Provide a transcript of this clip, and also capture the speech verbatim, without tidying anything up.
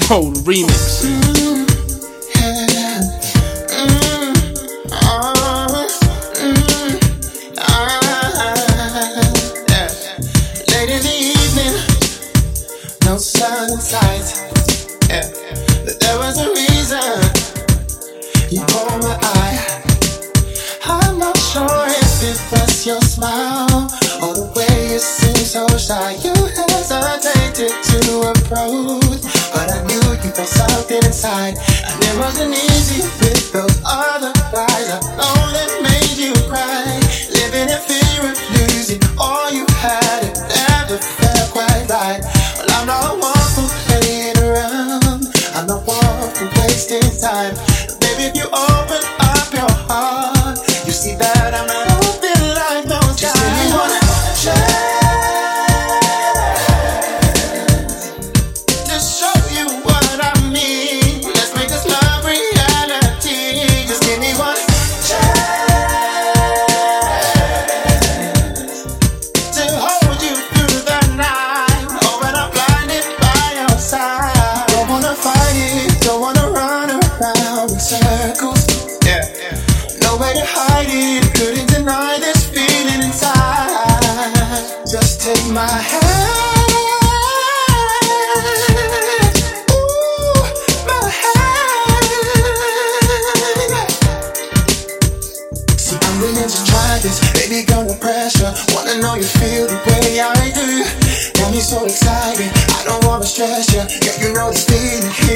Total remix. Mm, yeah. Mm, oh, mm, ah, yeah. Late in the evening, no sun in sight. Yeah. But there was a reason you caught my eye. I'm not sure if it was your smile or the way you seem so shy. You hesitated to approach, but I knew you felt something inside, and it wasn't easy with those other guys. I know that made you cry, living in fear of losing all you had. It never felt quite right. Well, I'm not one for playing around, I'm not one for wasting time. But baby, if you open up your heart, you see that I'm not open like those guys. Just give me one chance to show you what I mean. Let's make this love reality. Just give me one chance to hold you through the night. Oh, when I'm blinded by your side. Don't wanna fight it, don't wanna run around in circles. Yeah, no way to hide it, couldn't deny this feeling inside. Just take my hand, ooh, my hand. See, I'm willing to try this, baby girl, no pressure. Wanna know you feel the way I do. Got me so excited, I don't wanna stress you. Yeah, you know this feeling.